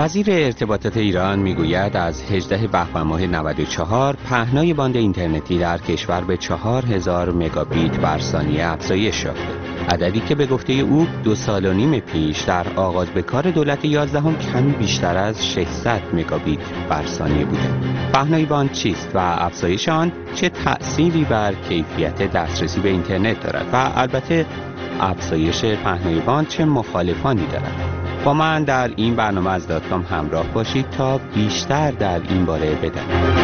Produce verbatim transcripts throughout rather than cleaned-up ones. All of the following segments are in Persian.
وزیر ارتباطات ایران میگوید از هجدهم بهمن ماه نود و چهار پهنای باند اینترنتی در کشور به چهار هزار مگابیت بر ثانیه افزایش یافته. عددی که به گفته او دو سال و نیم پیش در آغاز به کار دولت یازدهم کمی بیشتر از ششصد مگابیت بر ثانیه بوده. پهنای باند چیست و افزایش آن چه تأثیری بر کیفیت دسترسی به اینترنت دارد و البته افزایش پهنای باند چه مخالفانی دارد؟ با من در این برنامه از دات کام همراه باشید تا بیشتر در این باره بدانید.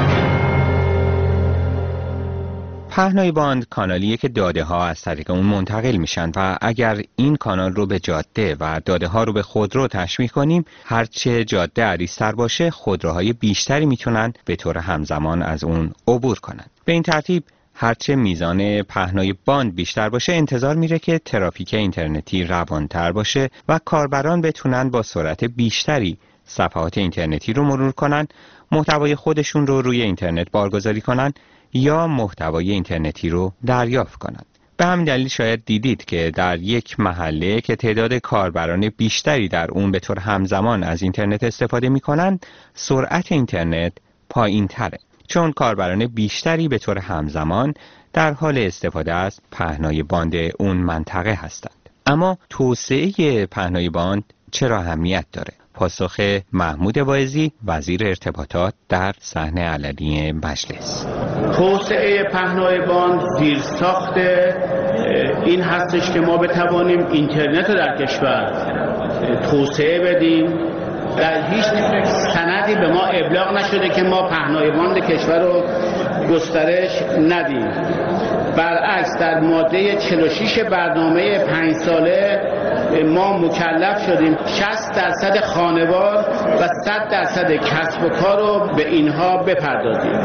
پهنای باند کانالیه که داده ها از طریق اون منتقل میشن و اگر این کانال رو به جاده و داده ها رو به خودرو تشبیه کنیم، هرچه جاده عریض‌تر باشه خودروهای بیشتری میتونن به طور همزمان از اون عبور کنن. به این ترتیب هرچه میزان پهنای باند بیشتر باشه انتظار میره که ترافیک اینترنتی روانتر باشه و کاربران بتونن با سرعت بیشتری صفحات اینترنتی رو مرور کنن، محتوای خودشون رو روی اینترنت بارگذاری کنن یا محتوای اینترنتی رو دریافت کنن. به همین دلیل شاید دیدید که در یک محله که تعداد کاربران بیشتری در اون به طور همزمان از اینترنت استفاده میکنن، سرعت اینترنت پایین تره، چون کاربران بیشتری به طور همزمان در حال استفاده از پهنای باند اون منطقه هستند. اما توسعه پهنای باند چرا اهمیت داره؟ پاسخ محمود واعظی، وزیر ارتباطات، در صحنه علنی مجلس. توسعه پهنای باند زیرساخت این هستش که ما بتوانیم اینترنت رو در کشور توسعه بدیم. در هیچ سندی به ما ابلاغ نشده که ما پهنای باند کشور رو گسترش ندیم. برعکس در ماده چهل و شش برنامه پنج ساله ما مکلف شدیم شصت درصد خانوار و صد درصد کسب و کار رو به اینها بپردازیم.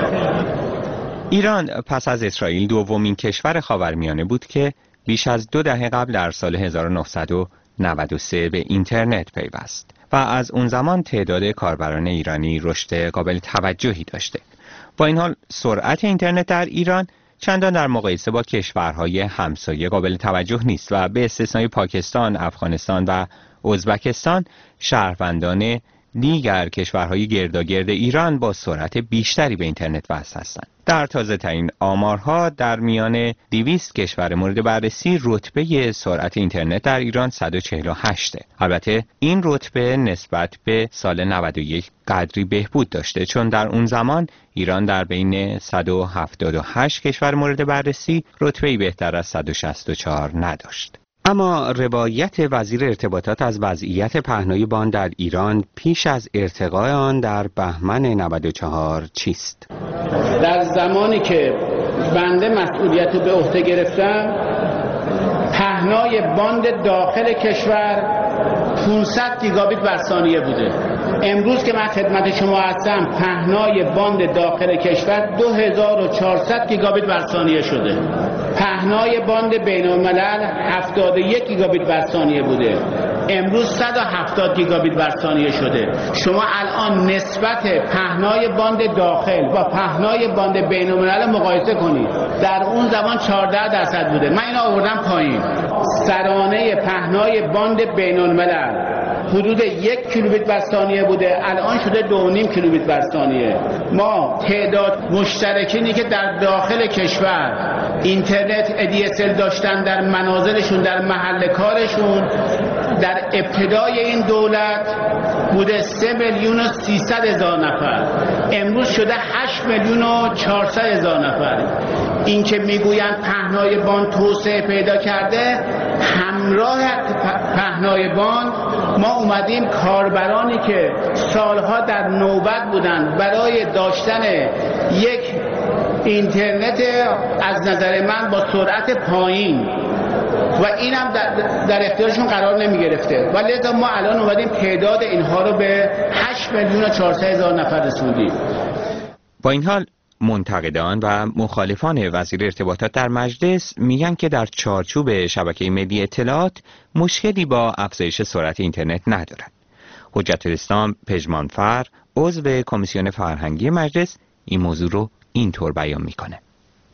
ایران پس از اسرائیل دومین کشور خاورمیانه بود که بیش از دو دهه قبل در سال هزار و نهصد و نود و سه به اینترنت پیوست و از اون زمان تعداد کاربران ایرانی رشد قابل توجهی داشته. با این حال سرعت اینترنت در ایران چندان در مقایسه با کشورهای همسایه قابل توجه نیست و به استثنای پاکستان، افغانستان و ازبکستان شهروندان دیگر کشورهای گرداگرد ایران با سرعت بیشتری به اینترنت وصل هستند. در تازه ترین آمارها در میان دویست کشور مورد بررسی رتبه سرعت اینترنت در ایران صد و چهل و هشت. البته این رتبه نسبت به سال نود و یک قدری بهبود داشته، چون در اون زمان ایران در بین صد و هفتاد و هشت کشور مورد بررسی رتبه‌ای بهتر از صد و شصت و چهار نداشت. اما روایت وزیر ارتباطات از وضعیت پهنای باند در ایران پیش از ارتقای آن در بهمن نود و چهار چیست؟ در زمانی که بنده مسئولیت رو به عهده گرفتم، پهنای باند داخل کشور پانصد گیگابیت بر ثانیه بوده. امروز که من خدمت شما هستم پهنای باند داخل کشور دو هزار و چهارصد گیگابیت بر ثانیه شده. پهنای باند بین الملل هفتاد و یک گیگابیت بر ثانیه بوده، امروز صد و هفتاد گیگابیت بر ثانیه شده. شما الان نسبت پهنای باند داخل با پهنای باند بین الملل مقایسه کنید. در اون زمان چهارده درصد بوده، من اینو آوردم پایین. سرانه پهنای باند بین الملل حدود یک کیلومتر بر ثانیه بوده، الان شده دو و نیم کیلومتر بر ثانیه. ما تعداد مشترکینی که در داخل کشور اینترنت ای دی اس ال داشتن در منازلشون، در محل کارشون، در ابتدای این دولت بوده سه میلیون و سیصد هزار نفر، امروز شده هشت میلیون و چهارصد هزار نفر. این که میگویند پهنای باند توسعه پیدا کرده، همراه پهنای باند ما اومدیم کاربرانی که سالها در نوبت بودند برای داشتن یک اینترنت از نظر من با سرعت پایین و اینم در, در اختیارشون قرار نمی گرفته و لذا ما الان اومدیم تعداد اینها رو به هشت میلیون و چهارصد هزار نفر رسوندیم. با این حال منتقدان و مخالفان وزیر ارتباطات در مجلس میگن که در چارچوب شبکه ملی اطلاعات مشکلی با افزایش سرعت اینترنت ندارد. حجت الاسلام پژمانفر، عضو کمیسیون فرهنگی مجلس، این موضوع رو اینطور بیان میکنه.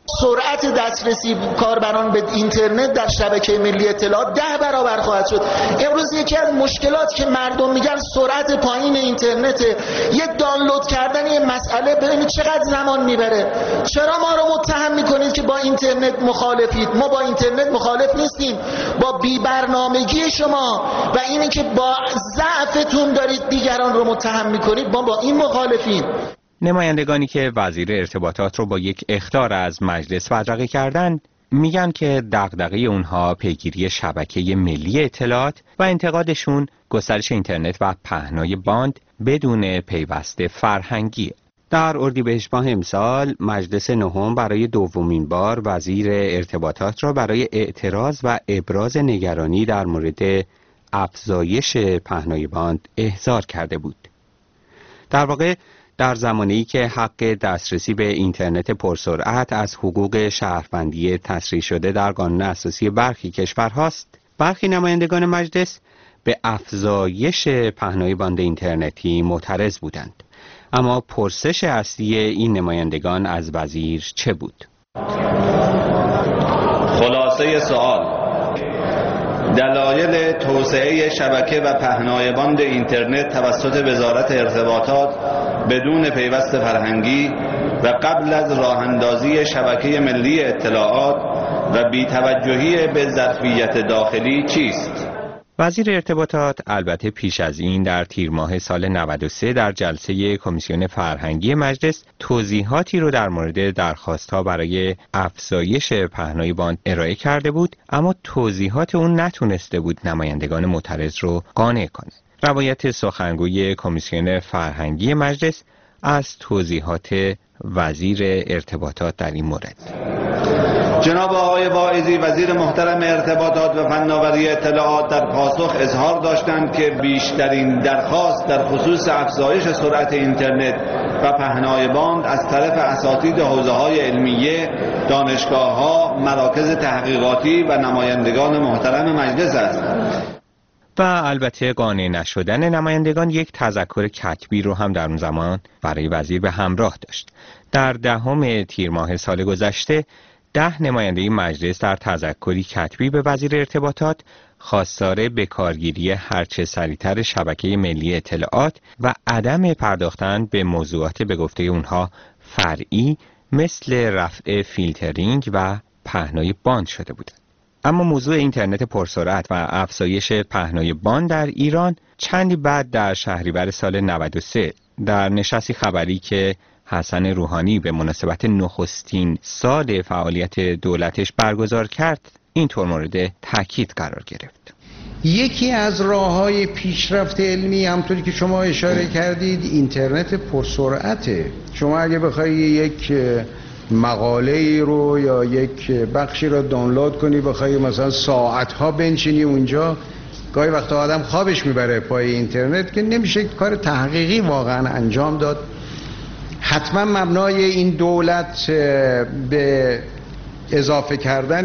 سرعت دسترسی کاربران به اینترنت در شبکه ملی اطلاعات ده برابر خواهد شد. امروز یکی از مشکلات که مردم میگن سرعت پایین اینترنت، یه دانلود کردن یه مسئله ببینید چقدر زمان میبره. چرا ما رو متهم میکنید که با اینترنت مخالفید؟ ما با اینترنت مخالف نیستیم، با بی برنامگی شما و اینی که با ضعفتون دارید دیگران رو متهم میکنید، ما با این مخالفیم. نمایندگانی که وزیر ارتباطات رو با یک اخطار از مجلس بدرقه کردند میگن که دغدغه اونها پیگیری شبکه ملی اطلاعات و انتقادشون گسترش اینترنت و پهنای باند بدون پیوست فرهنگی. در اردیبهشت ماه امسال مجلس نهم برای دومین بار وزیر ارتباطات را برای اعتراض و ابراز نگرانی در مورد افزایش پهنای باند احضار کرده بود. در واقع در زمانه‌ای که حق دسترسی به اینترنت پرسرعت از حقوق شهروندی تصریح شده در قانون اساسی برخی کشورهاست، برخی نمایندگان مجلس به افزایش پهنای باند اینترنتی معترض بودند. اما پرسش اصلی این نمایندگان از وزیر چه بود؟ خلاصه سوال: دلایل توسعه شبکه و پهنای باند اینترنت توسط وزارت ارتباطات بدون پیوست فرهنگی و قبل از راه اندازی شبکه ملی اطلاعات و بی‌توجهی به ظرفیت داخلی چیست؟ وزیر ارتباطات البته پیش از این در تیر ماه سال نود و سه در جلسه کمیسیون فرهنگی مجلس توضیحاتی رو در مورد درخواست‌ها برای افزایش پهنای باند ارائه کرده بود، اما توضیحات اون نتونسته بود نمایندگان معترض رو قانع کنه. روایت سخنگوی کمیسیون فرهنگی مجلس از توضیحات وزیر ارتباطات در این مورد: جناب آقای واعظی وزیر محترم ارتباطات و فناوری اطلاعات در پاسخ اظهار داشتند که بیشترین درخواست در خصوص افزایش سرعت اینترنت و پهنای باند از طرف اساتید حوزه‌های علمیه، دانشگاه‌ها، مراکز تحقیقاتی و نمایندگان محترم مجلس است. و البته قانع نشدن نمایندگان یک تذکر کتبی رو هم در اون زمان برای وزیر به همراه داشت. در دهم تیر ماه سال گذشته ده نماینده مجلس در تذکری کتبی به وزیر ارتباطات خواستار بکارگیری هرچه سریعتر شبکه ملی اطلاعات و عدم پرداختن به موضوعات به گفته اونها فرعی مثل رفع فیلترینگ و پهنای باند شده بودند. اما موضوع اینترنت پرسرعت و افزایش پهنای باند در ایران چندی بعد در شهریور سال نود و سه در نشستی خبری که حسن روحانی به مناسبت نخستین سال فعالیت دولتش برگزار کرد اینطور مورد تاکید قرار گرفت. یکی از راه‌های پیشرفت علمی همونطوری که شما اشاره کردید اینترنت پرسرعته. شما اگه بخوای یک مقاله رو یا یک بخشی رو دانلود کنی بخوای مثلا ساعت‌ها بنشینی اونجا، گاهی وقتا آدم خوابش میبره پای اینترنت که نمیشه کار تحقیقی واقعا انجام داد. حتما مبنای این دولت به اضافه کردن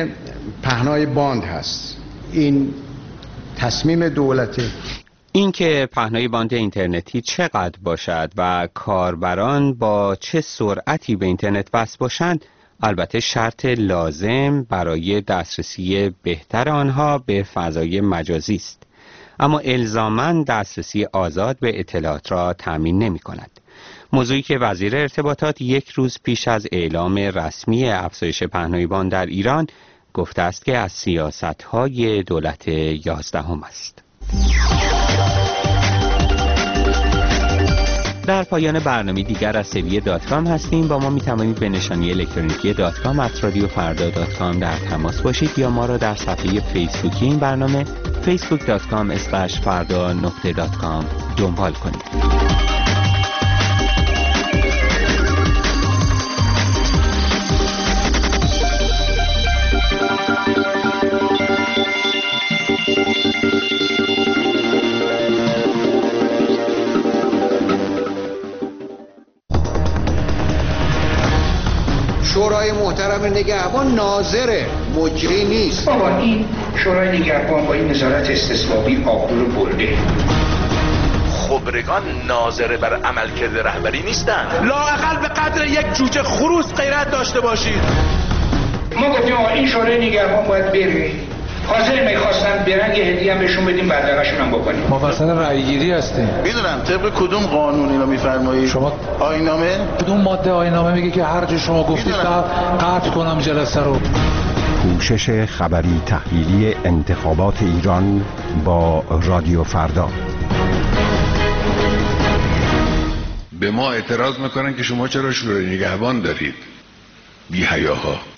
پهنای باند هست. این تصمیم دولته. این که پهنای باند اینترنتی چقدر باشد و کاربران با چه سرعتی به اینترنت وصل باشند البته شرط لازم برای دسترسی بهتر آنها به فضای مجازی است، اما الزاماً دسترسی آزاد به اطلاعات را تامین نمی کند. موضوعی که وزیر ارتباطات یک روز پیش از اعلام رسمی افزایش پهنای باند در ایران گفته است که از سیاست‌های دولت یازدهم است. در پایان برنامه دیگر از سویه دات کام هستیم. با ما می توانید به نشانی الکترونیکی دات کام ات رادیو فردا دات کام در تماس باشید یا ما را در صفحه فیسبوکی این برنامه فیسبوک دات کام اسلش فردا نقطه دات کام دنبال کنید. شورای محترم نگهبان ناظره، مجری نیست. بابا این شورای نگهبان با این نظارت استثبابی آبرو رو برده. خب خبرگان ناظر بر عملکرد رهبری نیستند. لااقل به قدر یک جوجه خروس غیرت داشته باشید. ما گفتیم این شورای نگهبان باید بره. حاضر میخواستن برن یه هدیه هم بهشون بدیم بدرقه‌شون هم بکنیم. ما واسه رأی‌گیری هستیم. میدونم طبق کدوم قانون اینو میفرمایید؟ شما آیین‌نامه؟ کدوم ماده آیین‌نامه میگه که هر جا شما گفتید قطع کنم جلسه رو؟ پوشش خبری تحلیلی انتخابات ایران با رادیو فردا. به ما اعتراض میکنن که شما چرا شورای نگهبان دارید؟ بی حیاها.